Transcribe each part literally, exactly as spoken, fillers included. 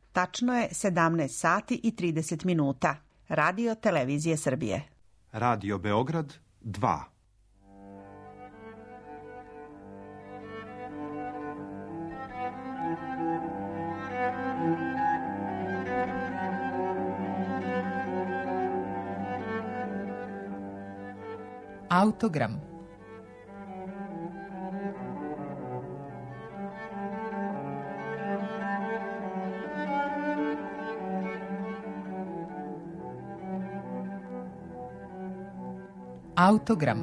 Tačno je sedamnaest sati i trideset minuta. Radio Televizije Srbije. Radio Beograd dva. Autogram. Autogram.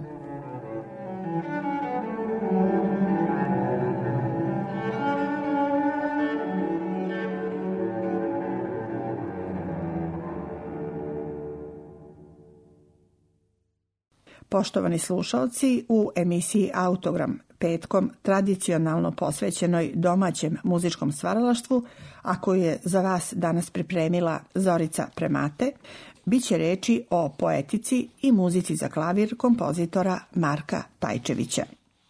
Poštovani slušalci, u emisiji Autogram, petkom tradicionalno posvećenoj domaćem muzičkom stvaralaštvu, a koju je za vas danas pripremila Zorica Premate, biće reči o poetici i muzici za klavir kompozitora Marka Tajčevića.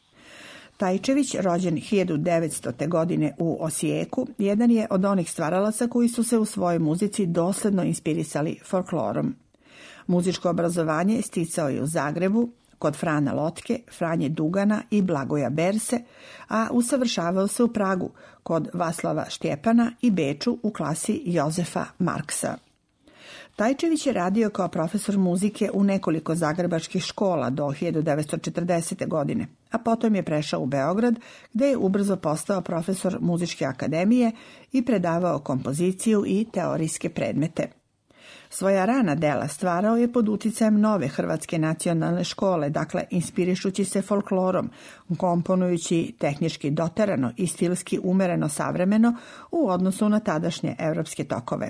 Tajčević, rođen hiljadu devetstote. godine u Osijeku, jedan je od onih stvaralaca koji su se u svojoj muzici dosledno inspirisali folklorom. Muzičko obrazovanje sticao je u Zagrebu, kod Frana Lotke, Franje Dugana i Blagoja Berse, a usavršavao se u Pragu, kod Vaslava Štjepana i Beču u klasi Jozefa Marksa. Tajčević je radio kao profesor muzike u nekoliko zagrebačkih škola do hiljadu devetsto četrdesete. godine, a potom je prešao u Beograd, gde je ubrzo postao profesor muzičke akademije i predavao kompoziciju i teorijske predmete. Svoja rana dela stvarao je pod uticajem nove hrvatske nacionalne škole, dakle inspirišući se folklorom, komponujući tehnički doterano i stilski umereno savremeno u odnosu na tadašnje evropske tokove.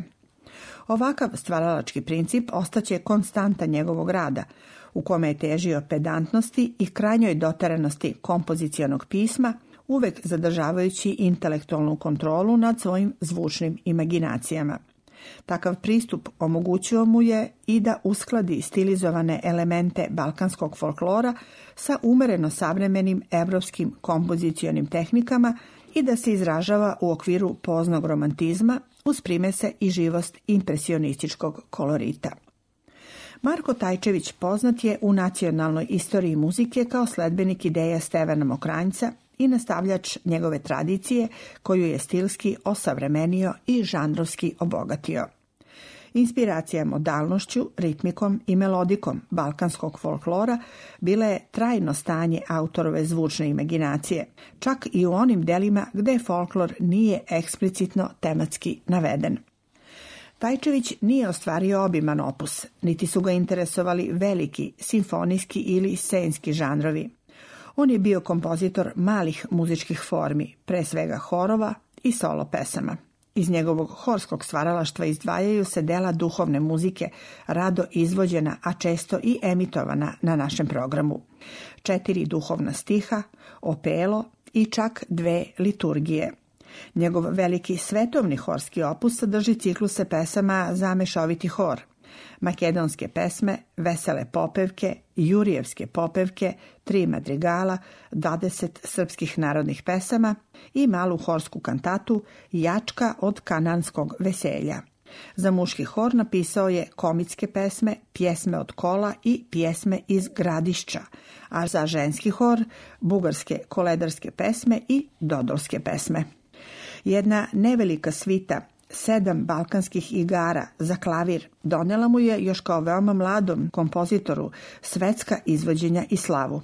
Ovakav stvaralački princip ostaće konstanta njegovog rada, u kome je težio pedantnosti i krajnjoj doteranosti kompozicionog pisma, uvek zadržavajući intelektualnu kontrolu nad svojim zvučnim imaginacijama. Takav pristup omogućio mu je i da uskladi stilizovane elemente balkanskog folklora sa umereno savremenim evropskim kompozicionim tehnikama i da se izražava u okviru poznog romantizma uz primese i živost impresionističkog kolorita. Marko Tajčević poznat je u nacionalnoj istoriji muzike kao sledbenik ideja Stevana Mokranjca i nastavljač njegove tradicije koju je stilski osavremenio i žanrovski obogatio. Inspiracija modalnošću, ritmikom i melodikom balkanskog folklora bila je trajno stanje autorove zvučne imaginacije, čak i u onim delima gde folklor nije eksplicitno tematski naveden. Tajčević nije ostvario obiman opus, niti su ga interesovali veliki simfonijski ili scenski žanrovi. On je bio kompozitor malih muzičkih formi, pre svega horova i solo pesama. Iz njegovog horskog stvaralaštva izdvajaju se dela duhovne muzike, rado izvođena, a često i emitovana na našem programu. Četiri duhovna stiha, opelo i čak dve liturgije. Njegov veliki svetovni horski opus sadrži cikluse pesama za mešoviti hor, makedonske pesme, vesele popevke, jurijevske popevke, tri madrigala, dvadeset srpskih narodnih pesama i malu horsku kantatu Jačka od kananskog veselja. Za muški hor napisao je komitske pesme, pjesme od kola i pjesme iz Gradišća, a za ženski hor bugarske koledarske pesme i dodolske pesme. Jedna nevelika svita, sedam balkanskih igara za klavir, donela mu je još kao veoma mladom kompozitoru svetska izvođenja i slavu.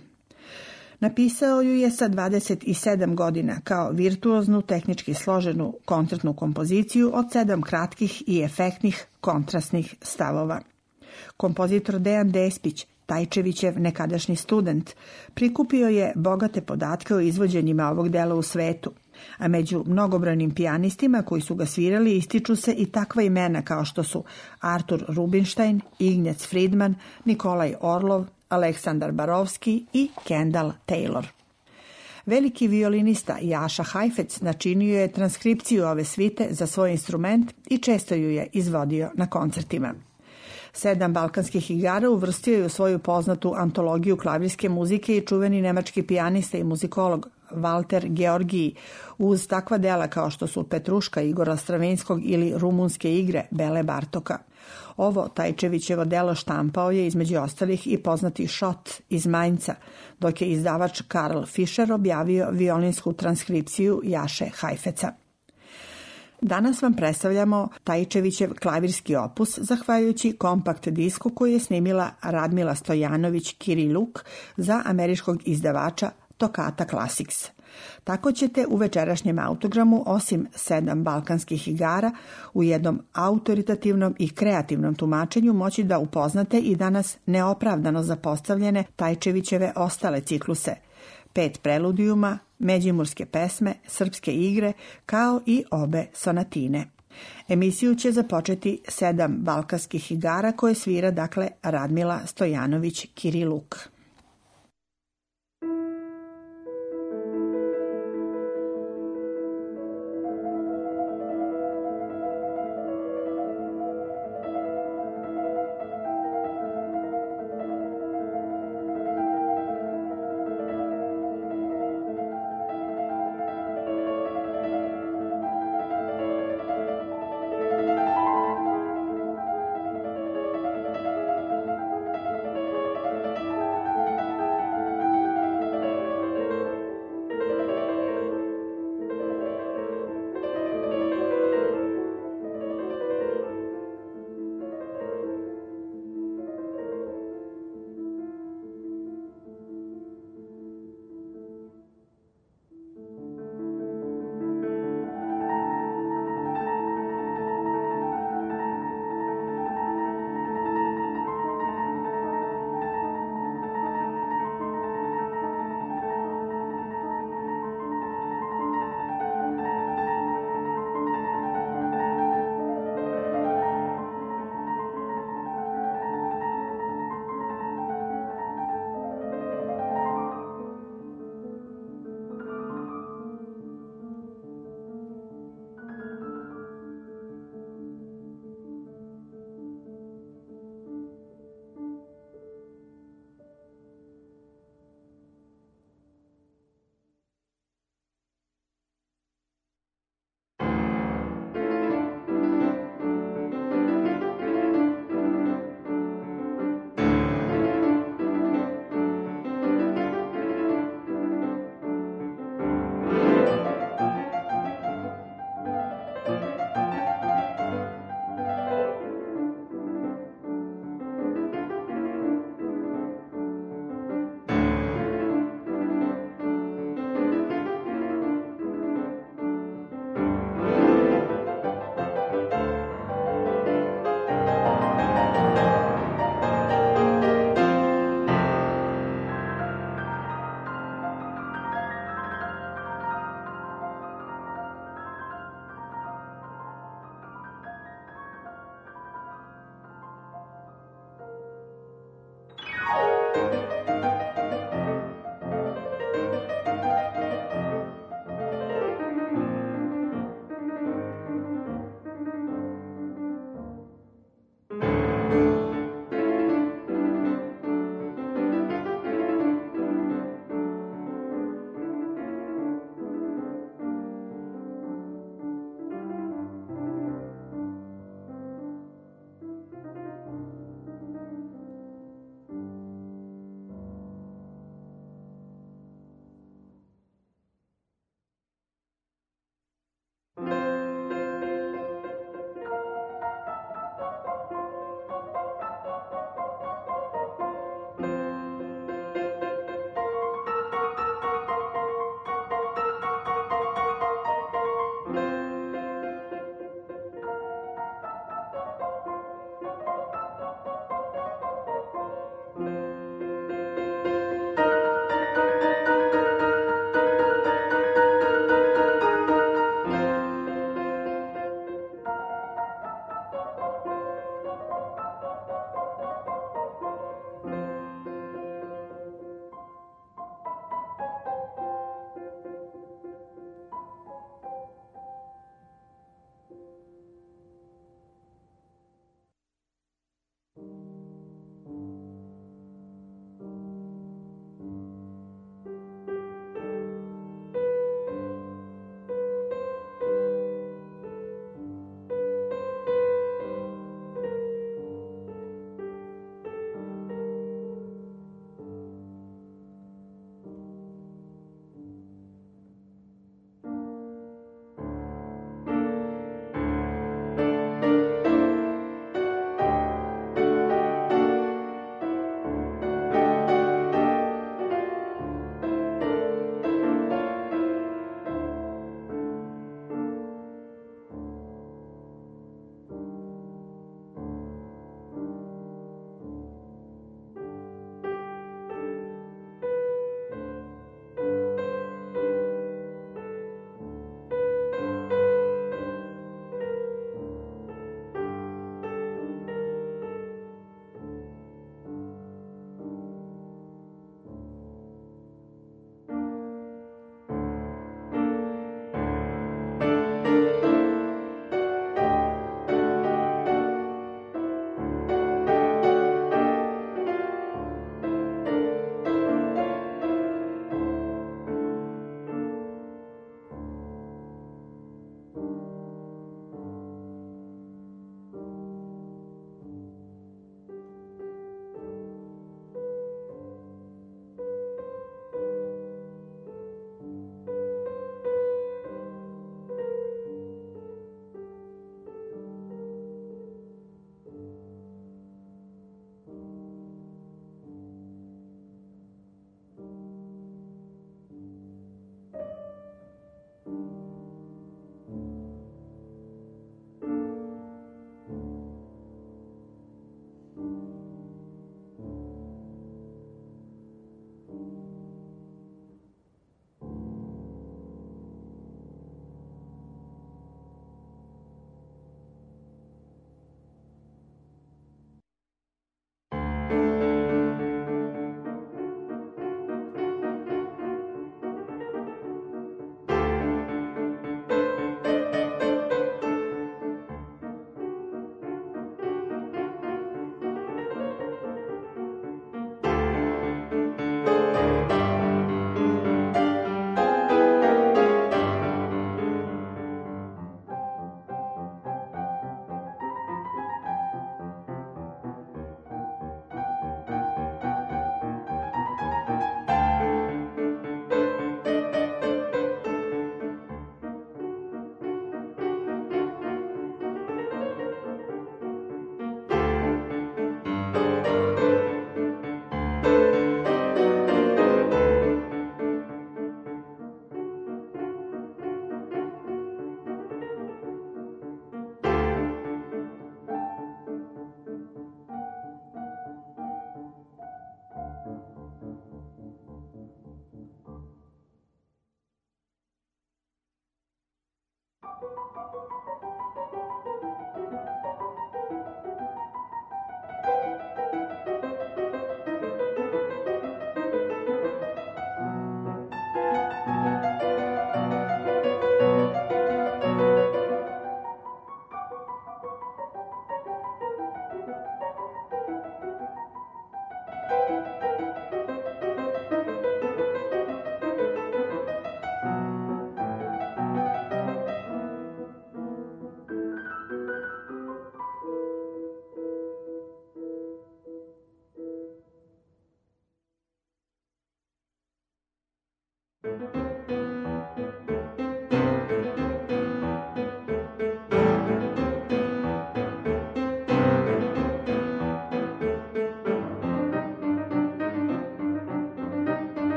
Napisao ju je sa dvadeset sedam godina kao virtuoznu, tehnički složenu koncertnu kompoziciju od sedam kratkih i efektnih kontrastnih stavova. Kompozitor Dejan Despić, Tajčevićev nekadašnji student, prikupio je bogate podatke o izvođenjima ovog dela u svetu, a među mnogobrojnim pijanistima koji su ga svirali ističu se i takva imena kao što su Artur Rubinstein, Ignjac Friedman, Nikolaj Orlov, Aleksandar Barovski i Kendall Taylor. Veliki violinista Jaša Hajfec načinio je transkripciju ove svite za svoj instrument i često ju je izvodio na koncertima. Sedam balkanskih igara uvrstio je u svoju poznatu antologiju klavirske muzike i čuveni nemački pijanista i muzikolog Valter Georgiji, uz takva dela kao što su Petruška Igora Stravinskog ili Rumunske igre Bele Bartoka. Ovo Tajčevićevo delo štampao je između ostalih i poznati Šot iz Mainca, dok je izdavač Karl Fischer objavio violinsku transkripciju Jaše Hajfeca. Danas vam predstavljamo Tajčevićev klavirski opus, zahvaljujući kompakt disku koji je snimila Radmila Stojanović Kiriluk za američkog izdavača Toccata Classics. Tako ćete u večerašnjem autogramu, osim sedam balkanskih igara, u jednom autoritativnom i kreativnom tumačenju moći da upoznate i danas neopravdano zapostavljene Tajčevićeve ostale cikluse, pet preludijuma, međimurske pesme, srpske igre, kao i obe sonatine. Emisiju će započeti sedam balkanskih igara koje svira dakle Radmila Stojanović Kiriluk.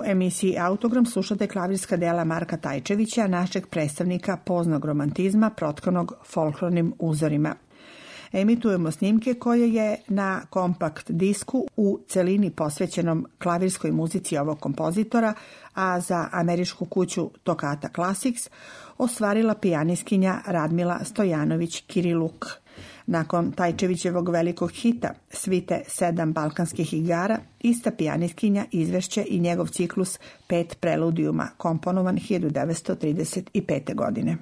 emisiji Autogram slušate klavirska dela Marka Tajčevića, našeg predstavnika poznog romantizma protkanog folklornim uzorima. Emitujemo snimke koje je na kompakt disku u celini posvećenom klavirskoj muzici ovog kompozitora, a za američku kuću Toccata Classics ostvarila pijaniskinja Radmila Stojanović-Kiriluk. Nakon Tajčevićevog velikog hita Svite sedam balkanskih igara, ista pijaniskinja izvešće i njegov ciklus Pet preludijuma, komponovan hiljadu devetsto trideset pete. godine.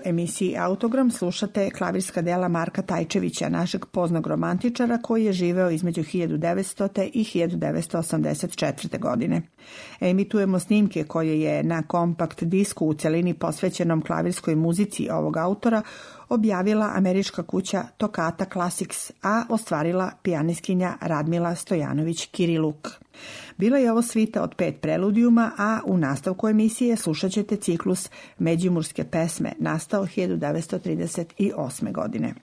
emisiji Autogram slušate klavirska dela Marka Tajčevića, našeg poznog romantičara koji je živeo između hiljadu devetsto. i hiljadu devetsto osamdeset četvrte. godine. Emitujemo snimke koje je na kompakt disku u celini posvećenom klavirskoj muzici ovog autora objavila američka kuća Toccata Classics, a ostvarila pijanistkinja Radmila Stojanović-Kiriluk. Bila je ovo svita od pet preludijuma, a u nastavku emisije slušat ćete ciklus Međimurske pesme, nastao hiljadu devetsto trideset osme. godine.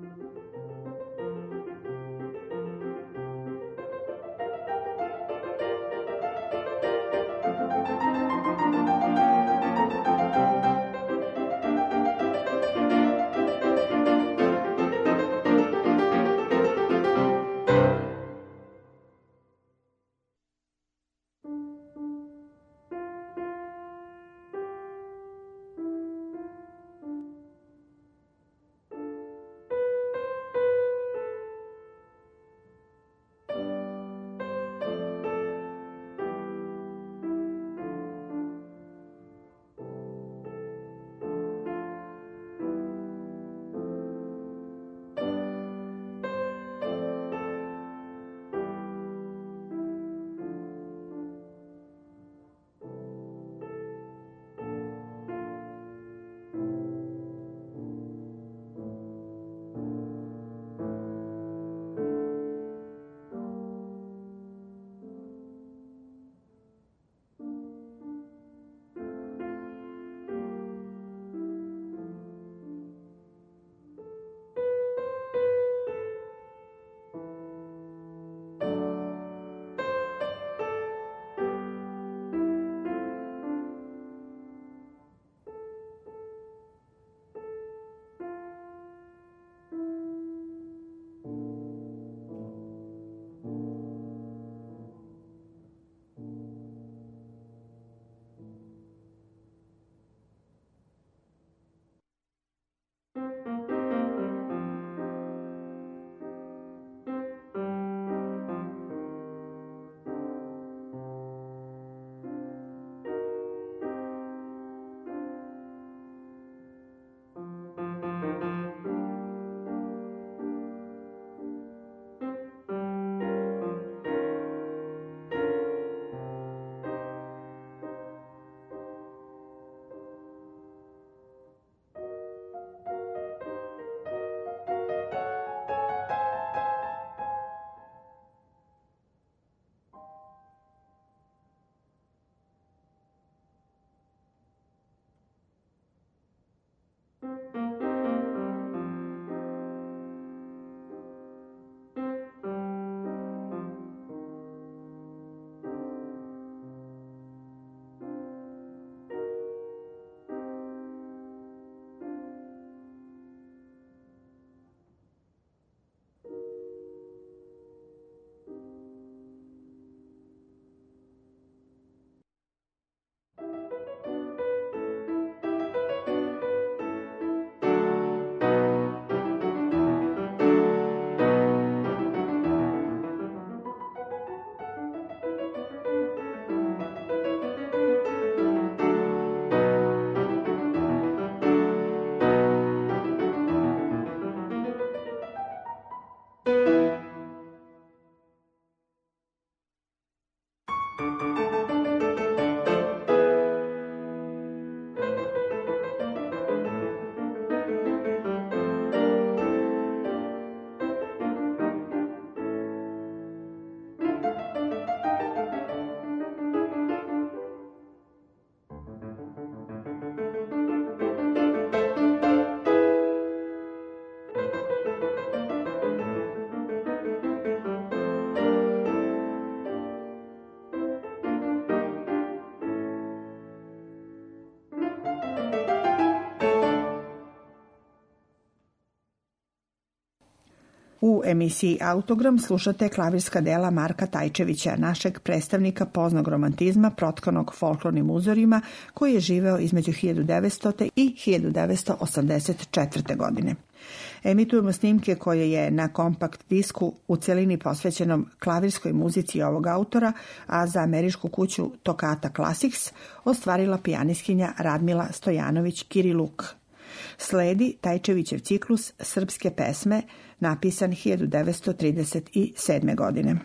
U emisiji Autogram slušate klavirska dela Marka Tajčevića, našeg predstavnika poznog romantizma protkanog folklornim uzorima, koji je živeo između hiljadu devetsto. i hiljadu devetsto osamdeset četvrte. godine. Emitujemo snimke koje je na kompakt disku u celini posvećenom klavirskoj muzici ovog autora, a za američku kuću Toccata Classics ostvarila pijanistkinja Radmila Stojanović-Kiriluk. Sledi Tajčevićev ciklus Srpske pesme, napisan hiljadu devetsto trideset sedme. godine.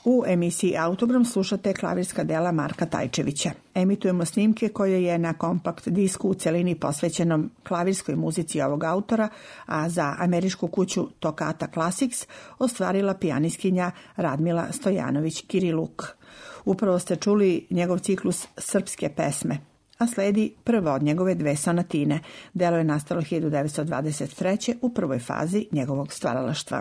U emisiji Autogram slušate klavirska dela Marka Tajčevića. Emitujemo snimke koje je na kompakt disku u celini posvećenom klavirskoj muzici ovog autora, a za američku kuću Toccata Classics ostvarila pijanistkinja Radmila Stojanović-Kiriluk. Upravo ste čuli njegov ciklus Srpske pesme, a sledi prva od njegove dve sonatine. Delo je nastalo hiljadu devetsto dvadeset treće u prvoj fazi njegovog stvaralaštva.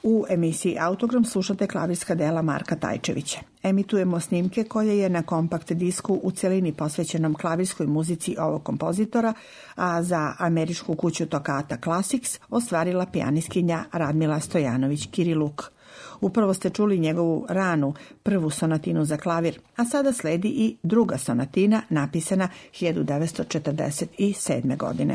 U emisiji Autogram slušate klavirska dela Marka Tajčevića. Emitujemo snimke koje je na kompakt disku u celini posvećenom klavirskoj muzici ovog kompozitora, a za američku kuću Toccata Classics ostvarila pijanistkinja Radmila Stojanović-Kiriluk. Upravo ste čuli njegovu ranu prvu sonatinu za klavir, a sada sledi i druga sonatina napisana hiljadu devetsto četrdeset sedme. godine.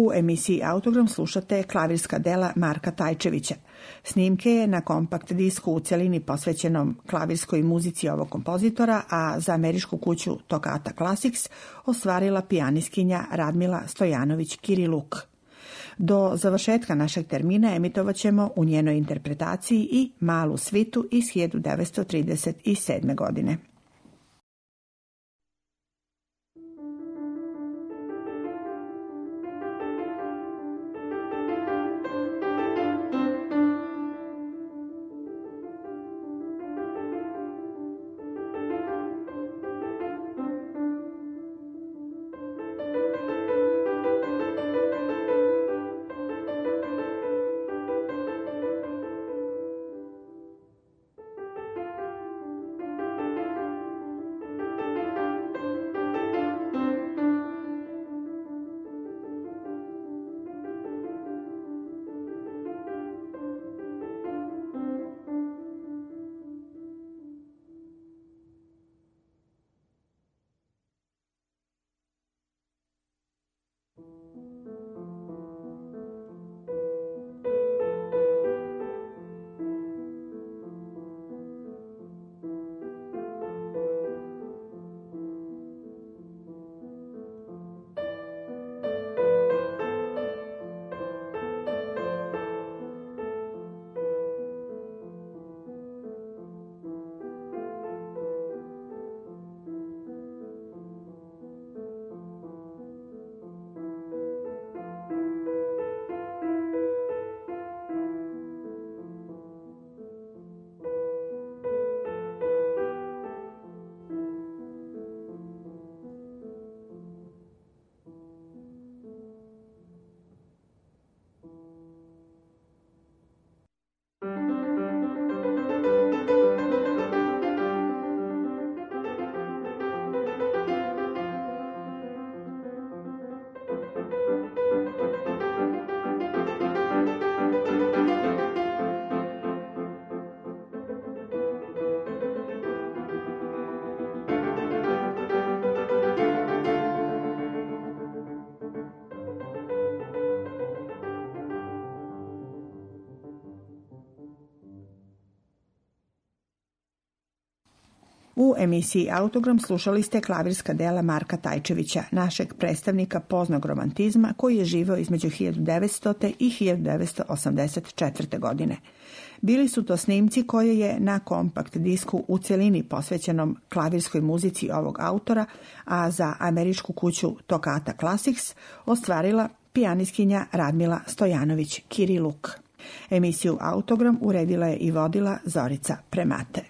U emisiji Autogram slušate klavirska dela Marka Tajčevića. Snimke je na kompakt disku u cjelini posvećenom klavirskoj muzici ovog kompozitora, a za američku kuću Toccata Classics ostvarila pijanistkinja Radmila Stojanović-Kiriluk. Do završetka našeg termina emitovat ćemo u njenoj interpretaciji i malu svitu iz hiljadu devetsto trideset sedme. godine. U emisiji Autogram slušali ste klavirska dela Marka Tajčevića, našeg predstavnika poznog romantizma koji je živeo između hiljadu devetstote i hiljadu devetsto osamdeset četvrte. godine. Bili su to snimci koje je na kompakt disku u cjelini posvećenom klavirskoj muzici ovog autora, a za američku kuću Toccata Classics ostvarila pijanistkinja Radmila Stojanović-Kiriluk. Emisiju Autogram uredila je i vodila Zorica Premate.